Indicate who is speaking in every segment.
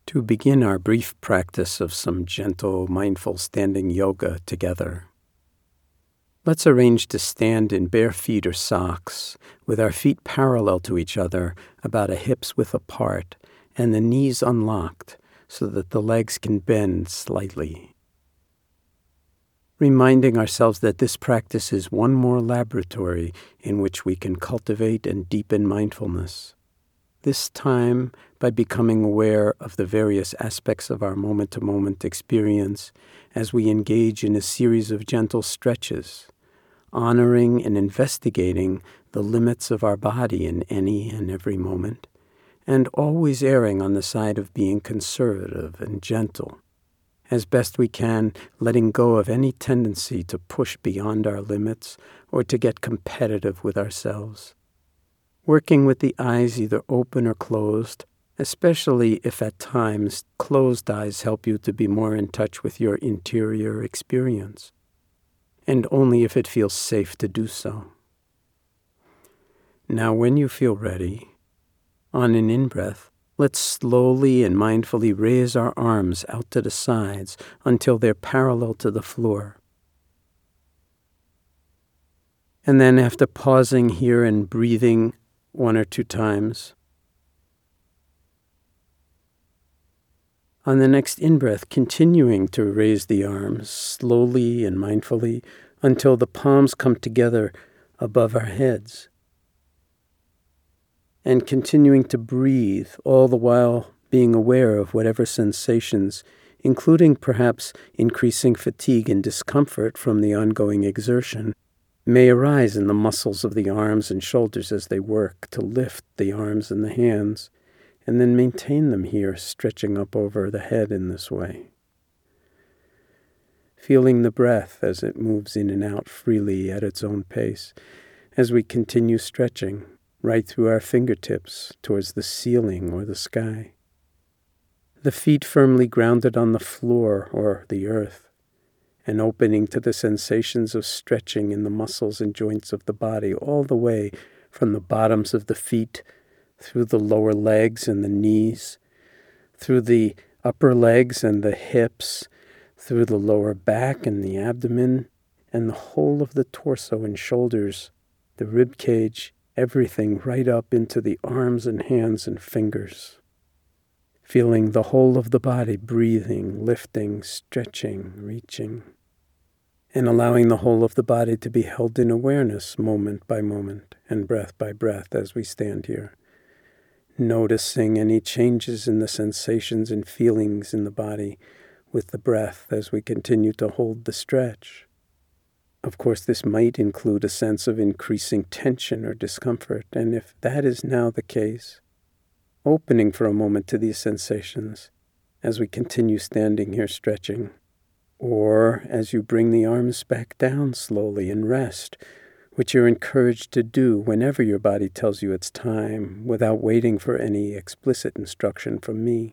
Speaker 1: to begin our brief practice of some gentle, mindful standing yoga together. Let's arrange to stand in bare feet or socks, with our feet parallel to each other, about a hip's width apart, and the knees unlocked so that the legs can bend slightly. Reminding ourselves that this practice is one more laboratory in which we can cultivate and deepen mindfulness. This time by becoming aware of the various aspects of our moment-to-moment experience as we engage in a series of gentle stretches, honoring and investigating the limits of our body in any and every moment, and always erring on the side of being conservative and gentle, as best we can, letting go of any tendency to push beyond our limits or to get competitive with ourselves. Working with the eyes either open or closed, especially if at times closed eyes help you to be more in touch with your interior experience, and only if it feels safe to do so. Now, when you feel ready, on an in-breath, let's slowly and mindfully raise our arms out to the sides until they're parallel to the floor. And then after pausing here and breathing one or two times, on the next in-breath, continuing to raise the arms slowly and mindfully until the palms come together above our heads. And continuing to breathe, all the while being aware of whatever sensations, including perhaps increasing fatigue and discomfort from the ongoing exertion, may arise in the muscles of the arms and shoulders as they work to lift the arms and the hands, and then maintain them here, stretching up over the head in this way. Feeling the breath as it moves in and out freely at its own pace, as we continue stretching right through our fingertips towards the ceiling or the sky. The feet firmly grounded on the floor or the earth, and opening to the sensations of stretching in the muscles and joints of the body all the way from the bottoms of the feet, through the lower legs and the knees, through the upper legs and the hips, through the lower back and the abdomen, and the whole of the torso and shoulders, the rib cage, everything right up into the arms and hands and fingers. Feeling the whole of the body breathing, lifting, stretching, reaching, and allowing the whole of the body to be held in awareness moment by moment and breath by breath as we stand here. Noticing any changes in the sensations and feelings in the body with the breath as we continue to hold the stretch. Of course, this might include a sense of increasing tension or discomfort, and if that is now the case, opening for a moment to these sensations as we continue standing here stretching, or as you bring the arms back down slowly and rest, which you're encouraged to do whenever your body tells you it's time, without waiting for any explicit instruction from me.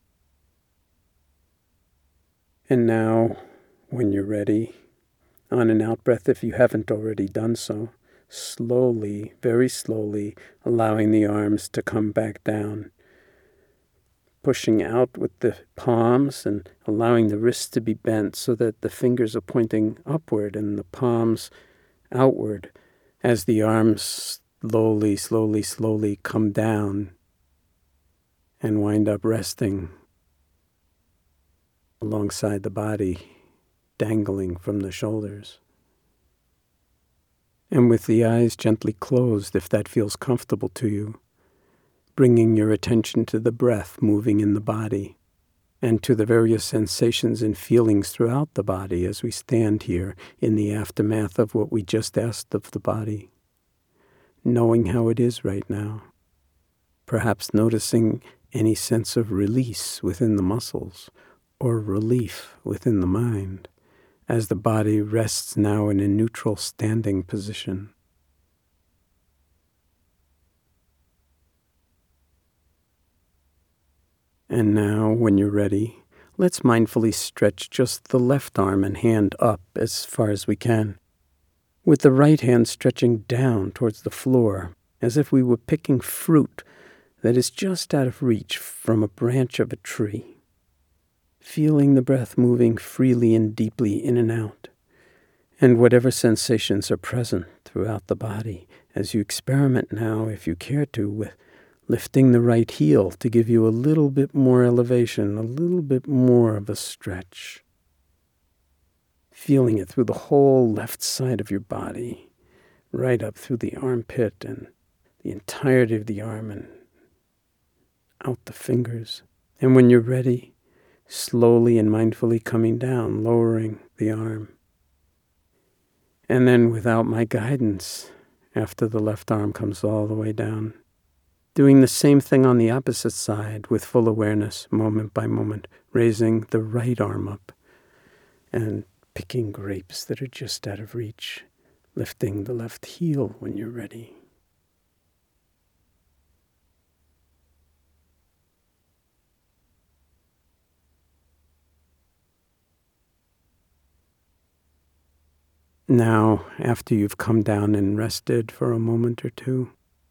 Speaker 1: And now, when you're ready, on an out-breath, if you haven't already done so, slowly, very slowly, allowing the arms to come back down, pushing out with the palms and allowing the wrists to be bent so that the fingers are pointing upward and the palms outward as the arms slowly come down and wind up resting alongside the body, dangling from the shoulders. And with the eyes gently closed, if that feels comfortable to you, bringing your attention to the breath moving in the body and to the various sensations and feelings throughout the body as we stand here in the aftermath of what we just asked of the body. Knowing how it is right now, perhaps noticing any sense of release within the muscles or relief within the mind as the body rests now in a neutral standing position. And now, when you're ready, let's mindfully stretch just the left arm and hand up as far as we can, with the right hand stretching down towards the floor, as if we were picking fruit that is just out of reach from a branch of a tree. feeling the breath moving freely and deeply in and out, and whatever sensations are present throughout the body as you experiment now, if you care to, with lifting the right heel to give you a little bit more elevation, a little bit more of a stretch. Feeling it through the whole left side of your body, right up through the armpit and the entirety of the arm and out the fingers. And when you're ready, slowly and mindfully coming down, lowering the arm. And then without my guidance, after the left arm comes all the way down, doing the same thing on the opposite side with full awareness, moment by moment, raising the right arm up and picking grapes that are just out of reach, lifting the left heel when you're ready. Now, after you've come down and rested for a moment or two,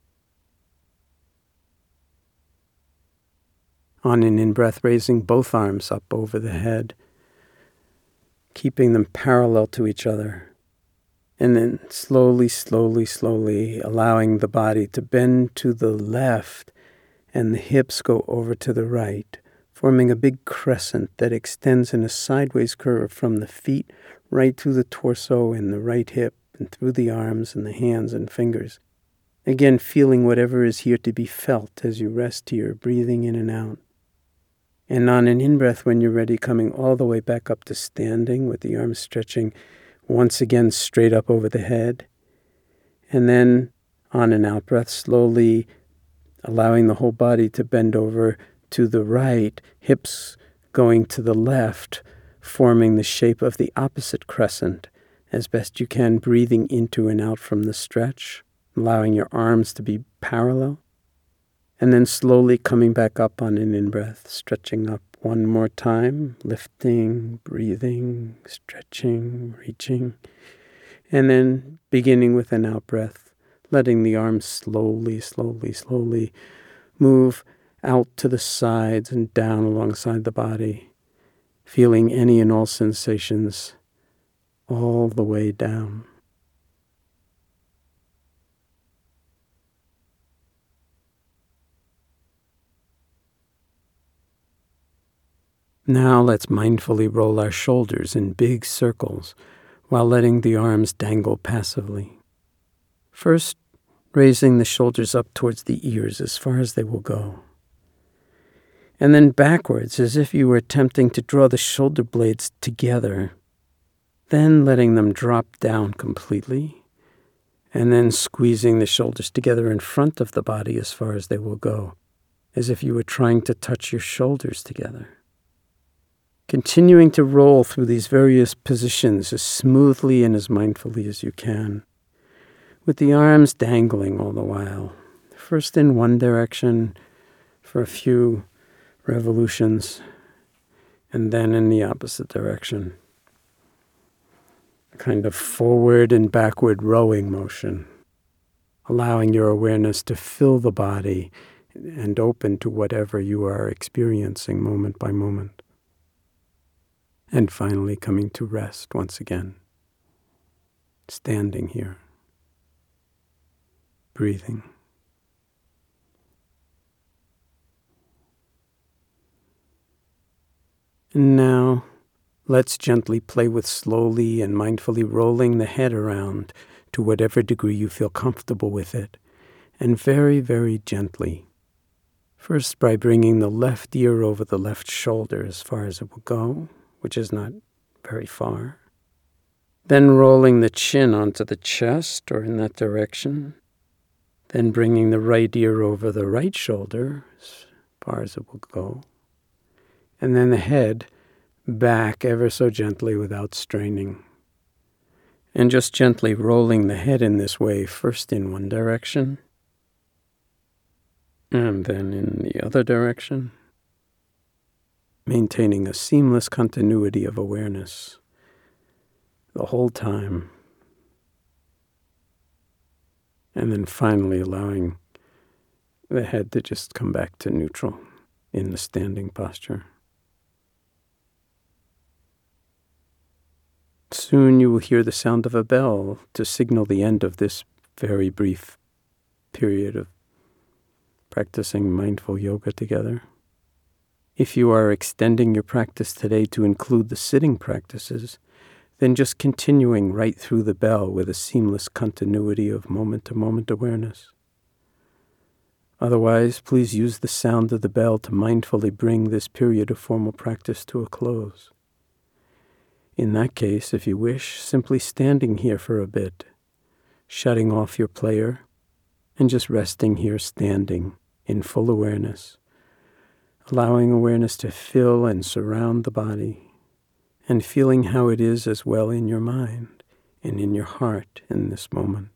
Speaker 1: on an in-breath, raising both arms up over the head, keeping them parallel to each other, and then slowly, slowly, slowly allowing the body to bend to the left and the hips go over to the right, forming a big crescent that extends in a sideways curve from the feet right through the torso and the right hip and through the arms and the hands and fingers. Again, feeling whatever is here to be felt as you rest here, breathing in and out. And on an in-breath, when you're ready, coming all the way back up to standing with the arms stretching once again straight up over the head. And then on an out-breath, slowly allowing the whole body to bend over to the right, hips going to the left, forming the shape of the opposite crescent as best you can, breathing into and out from the stretch, allowing your arms to be parallel. And then slowly coming back up on an in-breath, stretching up one more time, lifting, breathing, stretching, reaching. And then beginning with an out-breath, letting the arms slowly, slowly, slowly move out to the sides and down alongside the body, feeling any and all sensations all the way down. Now let's mindfully roll our shoulders in big circles while letting the arms dangle passively. First, raising the shoulders up towards the ears as far as they will go. And then backwards as if you were attempting to draw the shoulder blades together. Then letting them drop down completely. And then squeezing the shoulders together in front of the body as far as they will go, as if you were trying to touch your shoulders together. Continuing to roll through these various positions as smoothly and as mindfully as you can, with the arms dangling all the while, first in one direction for a few revolutions, and then in the opposite direction. A kind of forward and backward rowing motion, allowing your awareness to fill the body and open to whatever you are experiencing moment by moment. And finally coming to rest once again, standing here, breathing. And now, let's gently play with slowly and mindfully rolling the head around to whatever degree you feel comfortable with it, and very, very gently. First by bringing the left ear over the left shoulder as far as it will go, which is not very far. Then rolling the chin onto the chest or in that direction. Then bringing the right ear over the right shoulder as far as it will go. And then the head back ever so gently without straining. And just gently rolling the head in this way, first in one direction, and then in the other direction. Maintaining a seamless continuity of awareness the whole time. And then finally allowing the head to just come back to neutral in the standing posture. Soon you will hear the sound of a bell to signal the end of this very brief period of practicing mindful yoga together. If you are extending your practice today to include the sitting practices, then just continuing right through the bell with a seamless continuity of moment-to-moment awareness. Otherwise, please use the sound of the bell to mindfully bring this period of formal practice to a close. In that case, if you wish, simply standing here for a bit, shutting off your player, and just resting here standing in full awareness, allowing awareness to fill and surround the body, and feeling how it is as well in your mind and in your heart in this moment.